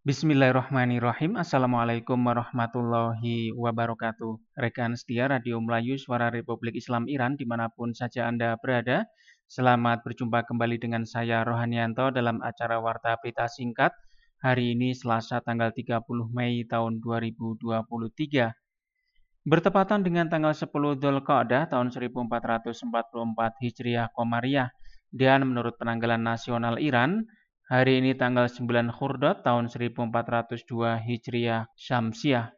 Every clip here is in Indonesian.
Bismillahirrahmanirrahim. Assalamualaikum warahmatullahi wabarakatuh. Rekan setia Radio Melayu Suara Republik Islam Iran dimanapun saja Anda berada. Selamat berjumpa kembali dengan saya Rohanianto dalam acara Warta Berita Singkat. Hari ini Selasa tanggal 30 Mei tahun 2023. Bertepatan dengan tanggal 10 Dzulqa'dah tahun 1444 Hijriah Qamariyah. Dan menurut penanggalan nasional Iran, hari ini tanggal 9 Khordad tahun 1402 Hijriah Syamsiah.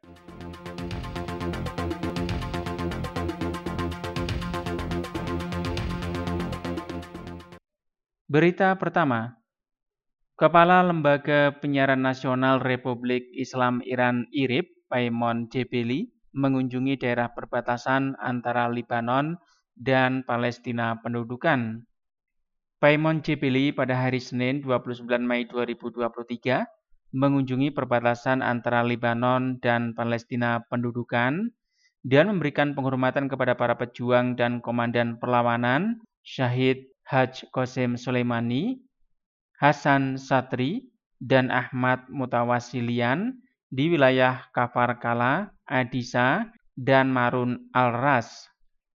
Berita pertama, Kepala Lembaga Penyiaran Nasional Republik Islam Iran IRIB, Paimon Cebeli, mengunjungi daerah perbatasan antara Lebanon dan Palestina pendudukan. Paimon Cebeli pada hari Senin 29 Mei 2023 mengunjungi perbatasan antara Lebanon dan Palestina pendudukan dan memberikan penghormatan kepada para pejuang dan komandan perlawanan Syahid Haj Qasim Soleimani, Hasan Satri, dan Ahmad Mutawasilian di wilayah Kafar Kala, Adisa, dan Marun al-Ras.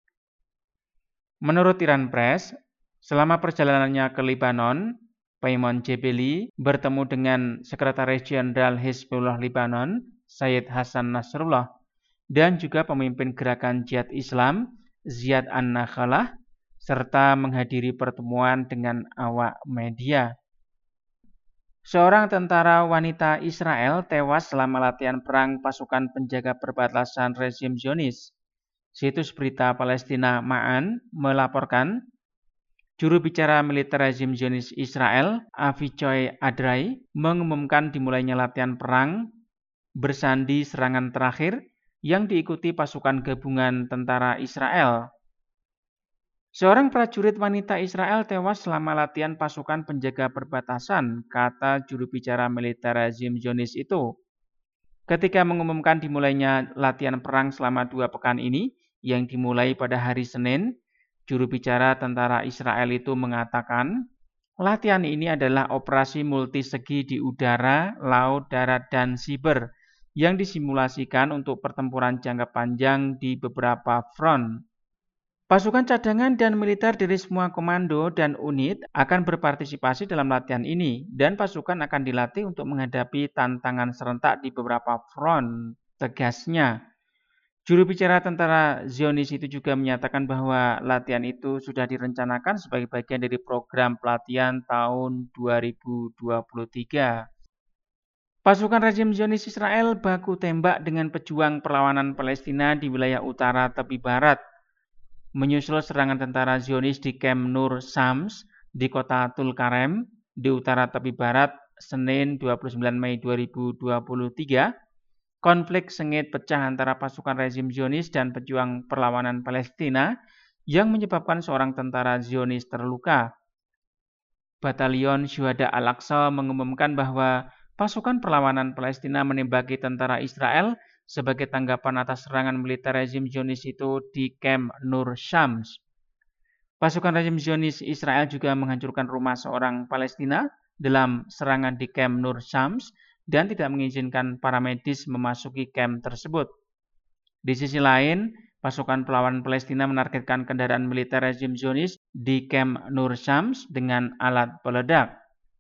Menurut Iran Press, selama perjalanannya ke Lebanon, Paimon Cebeli bertemu dengan Sekretaris Jenderal Hizbullah Lebanon, Sayyid Hasan Nasrullah, dan juga pemimpin gerakan Jihad Islam, Ziyad an-Nakhalah, serta menghadiri pertemuan dengan awak media. Seorang tentara wanita Israel tewas selama latihan perang pasukan penjaga perbatasan rezim Zionis. Situs berita Palestina Ma'an melaporkan, juru bicara militer rezim Zionis Israel, Avichai Adrai, mengumumkan dimulainya latihan perang bersandi serangan terakhir yang diikuti pasukan gabungan tentara Israel. Seorang prajurit wanita Israel tewas selama latihan pasukan penjaga perbatasan, kata juru bicara militer rezim Zionis itu. Ketika mengumumkan dimulainya latihan perang selama 2 pekan ini, yang dimulai pada hari Senin, juru bicara tentara Israel itu mengatakan, latihan ini adalah operasi multisegi di udara, laut, darat, dan siber yang disimulasikan untuk pertempuran jangka panjang di beberapa front. Pasukan cadangan dan militer dari semua komando dan unit akan berpartisipasi dalam latihan ini, dan pasukan akan dilatih untuk menghadapi tantangan serentak di beberapa front, tegasnya. Juru bicara tentara Zionis itu juga menyatakan bahwa latihan itu sudah direncanakan sebagai bagian dari program pelatihan tahun 2023. Pasukan rezim Zionis Israel baku tembak dengan pejuang perlawanan Palestina di wilayah utara tepi barat, menyusul serangan tentara Zionis di Camp Nur Shams di kota Tulkarem di utara tepi barat Senin 29 Mei 2023. Konflik sengit pecah antara pasukan rezim Zionis dan pejuang perlawanan Palestina yang menyebabkan seorang tentara Zionis terluka. Batalion Syuhada Al-Aqsa mengumumkan bahwa pasukan perlawanan Palestina menembaki tentara Israel sebagai tanggapan atas serangan militer rezim Zionis itu di Camp Nur Shams. Pasukan rezim Zionis Israel juga menghancurkan rumah seorang Palestina dalam serangan di Camp Nur Shams dan tidak mengizinkan para medis memasuki camp tersebut. Di sisi lain, pasukan perlawanan Palestina menargetkan kendaraan militer rezim Zionis di Camp Nur Shams dengan alat peledak.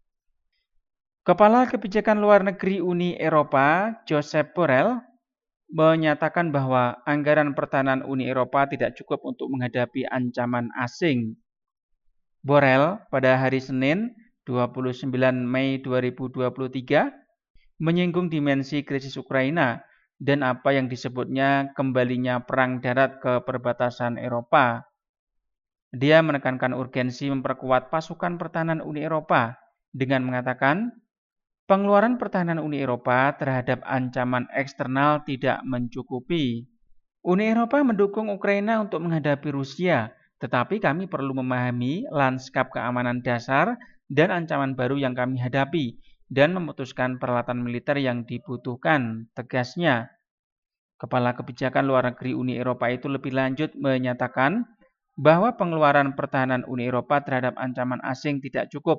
Kepala Kebijakan Luar Negeri Uni Eropa, Josep Borrell, menyatakan bahwa anggaran pertahanan Uni Eropa tidak cukup untuk menghadapi ancaman asing. Borrell pada hari Senin 29 Mei 2023 menyinggung dimensi krisis Ukraina dan apa yang disebutnya kembalinya perang darat ke perbatasan Eropa. Dia menekankan urgensi memperkuat pasukan pertahanan Uni Eropa dengan mengatakan, pengeluaran pertahanan Uni Eropa terhadap ancaman eksternal tidak mencukupi. Uni Eropa mendukung Ukraina untuk menghadapi Rusia, tetapi kami perlu memahami lanskap keamanan dasar dan ancaman baru yang kami hadapi dan memutuskan peralatan militer yang dibutuhkan, tegasnya. Kepala Kebijakan Luar Negeri Uni Eropa itu lebih lanjut menyatakan bahwa pengeluaran pertahanan Uni Eropa terhadap ancaman asing tidak cukup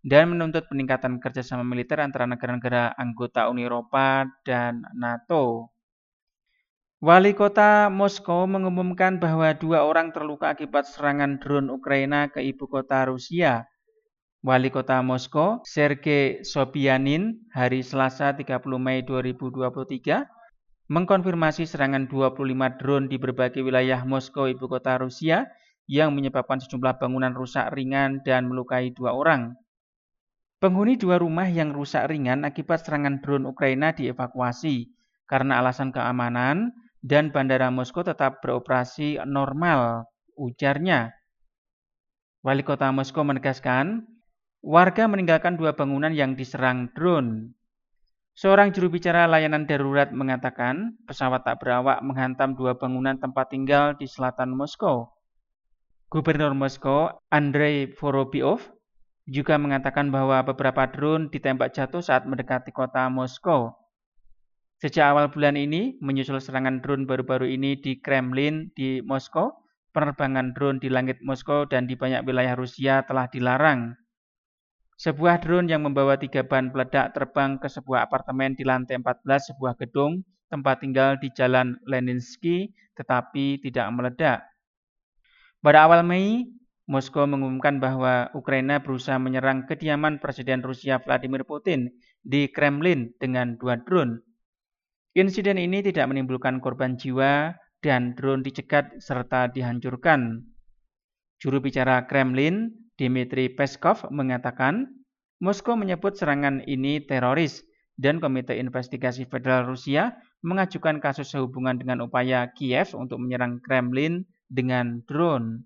dan menuntut peningkatan kerjasama militer antara negara-negara anggota Uni Eropa dan NATO. Wali kota Moskow mengumumkan bahwa 2 orang terluka akibat serangan drone Ukraina ke ibu kota Rusia. Wali kota Moskow, Sergei Sobyanin, hari Selasa 30 Mei 2023, mengkonfirmasi serangan 25 drone di berbagai wilayah Moskow, ibu kota Rusia, yang menyebabkan sejumlah bangunan rusak ringan dan melukai 2 orang. Penghuni 2 rumah yang rusak ringan akibat serangan drone Ukraina dievakuasi karena alasan keamanan dan bandara Moskow tetap beroperasi normal, ujarnya. Wali kota Moskow menegaskan, warga meninggalkan 2 bangunan yang diserang drone. Seorang juru bicara layanan darurat mengatakan, pesawat tak berawak menghantam 2 bangunan tempat tinggal di selatan Moskow. Gubernur Moskow, Andrei Vorobyov, juga mengatakan bahwa beberapa drone ditembak jatuh saat mendekati kota Moskow. Sejak awal bulan ini, menyusul serangan drone baru-baru ini di Kremlin di Moskow, penerbangan drone di langit Moskow dan di banyak wilayah Rusia telah dilarang. Sebuah drone yang membawa 3 bahan peledak terbang ke sebuah apartemen di lantai 14 sebuah gedung tempat tinggal di Jalan Leninsky, tetapi tidak meledak. Pada awal Mei, Moskow mengumumkan bahwa Ukraina berusaha menyerang kediaman Presiden Rusia Vladimir Putin di Kremlin dengan 2 drone. Insiden ini tidak menimbulkan korban jiwa dan drone dicegat serta dihancurkan. Juru bicara Kremlin, Dmitry Peskov, mengatakan Moskow menyebut serangan ini teroris dan Komite Investigasi Federal Rusia mengajukan kasus sehubungan dengan upaya Kiev untuk menyerang Kremlin dengan drone.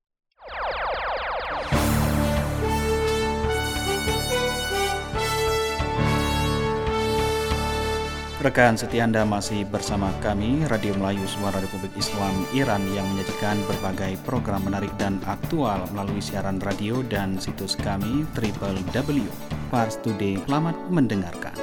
Rekan setia Anda masih bersama kami, Radio Melayu Suara Republik Islam Iran yang menyajikan berbagai program menarik dan aktual melalui siaran radio dan situs kami www.parstoday. Selamat mendengarkan.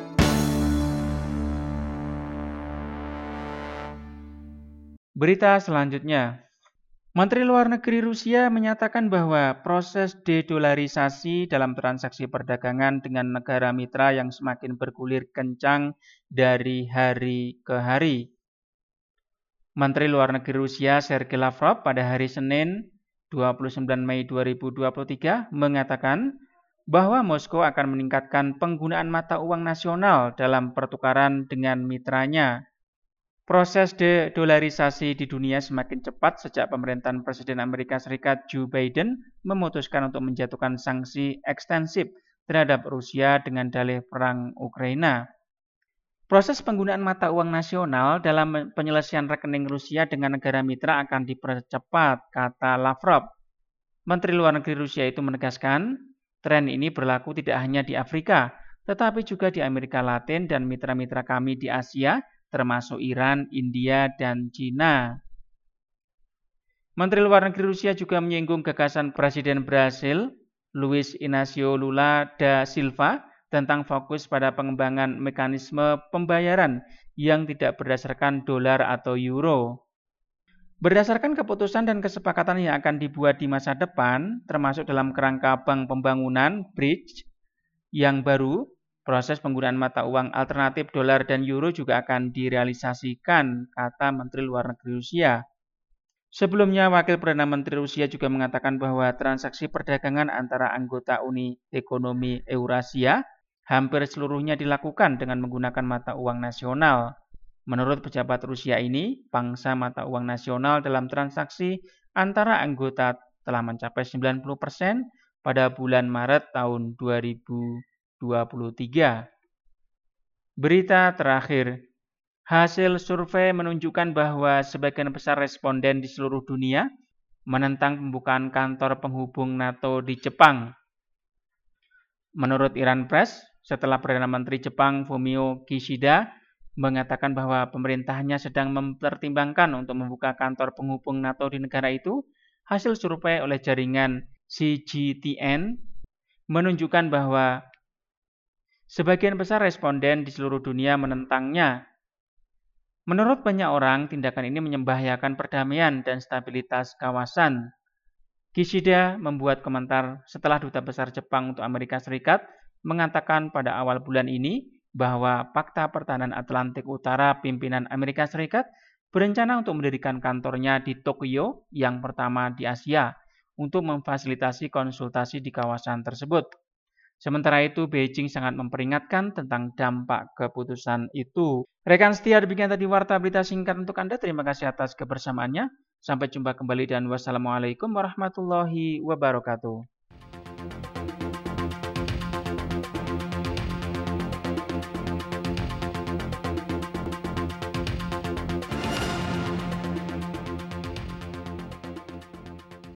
Berita selanjutnya. Menteri Luar Negeri Rusia menyatakan bahwa proses dedolarisasi dalam transaksi perdagangan dengan negara mitra yang semakin bergulir kencang dari hari ke hari. Menteri Luar Negeri Rusia Sergei Lavrov pada hari Senin 29 Mei 2023 mengatakan bahwa Moskow akan meningkatkan penggunaan mata uang nasional dalam pertukaran dengan mitranya. Proses dedolarisasi di dunia semakin cepat sejak pemerintahan Presiden Amerika Serikat Joe Biden memutuskan untuk menjatuhkan sanksi ekstensif terhadap Rusia dengan dalih perang Ukraina. Proses penggunaan mata uang nasional dalam penyelesaian rekening Rusia dengan negara mitra akan dipercepat, kata Lavrov. Menteri Luar Negeri Rusia itu menegaskan, tren ini berlaku tidak hanya di Afrika, tetapi juga di Amerika Latin dan mitra-mitra kami di Asia, termasuk Iran, India, dan Cina. Menteri Luar Negeri Rusia juga menyinggung gagasan Presiden Brasil, Luiz Inácio Lula da Silva, tentang fokus pada pengembangan mekanisme pembayaran yang tidak berdasarkan dolar atau euro. Berdasarkan keputusan dan kesepakatan yang akan dibuat di masa depan, termasuk dalam kerangka bank pembangunan, bridge, yang baru, proses penggunaan mata uang alternatif dolar dan euro juga akan direalisasikan, kata Menteri Luar Negeri Rusia. Sebelumnya, Wakil Perdana Menteri Rusia juga mengatakan bahwa transaksi perdagangan antara anggota Uni Ekonomi Eurasia hampir seluruhnya dilakukan dengan menggunakan mata uang nasional. Menurut pejabat Rusia ini, pangsa mata uang nasional dalam transaksi antara anggota telah mencapai 90% pada bulan Maret tahun 2023. Berita terakhir. Hasil survei menunjukkan bahwa sebagian besar responden di seluruh dunia menentang pembukaan kantor penghubung NATO di Jepang. Menurut Iran Press, setelah Perdana Menteri Jepang Fumio Kishida mengatakan bahwa pemerintahnya sedang mempertimbangkan untuk membuka kantor penghubung NATO di negara itu, hasil survei oleh jaringan CGTN menunjukkan bahwa sebagian besar responden di seluruh dunia menentangnya. Menurut banyak orang, tindakan ini membahayakan perdamaian dan stabilitas kawasan. Kishida membuat komentar setelah Duta Besar Jepang untuk Amerika Serikat mengatakan pada awal bulan ini bahwa Pakta Pertahanan Atlantik Utara pimpinan Amerika Serikat berencana untuk mendirikan kantornya di Tokyo yang pertama di Asia untuk memfasilitasi konsultasi di kawasan tersebut. Sementara itu, Beijing sangat memperingatkan tentang dampak keputusan itu. Rekan setia, demikian tadi warta berita singkat untuk Anda. Terima kasih atas kebersamaannya. Sampai jumpa kembali dan wassalamualaikum warahmatullahi wabarakatuh.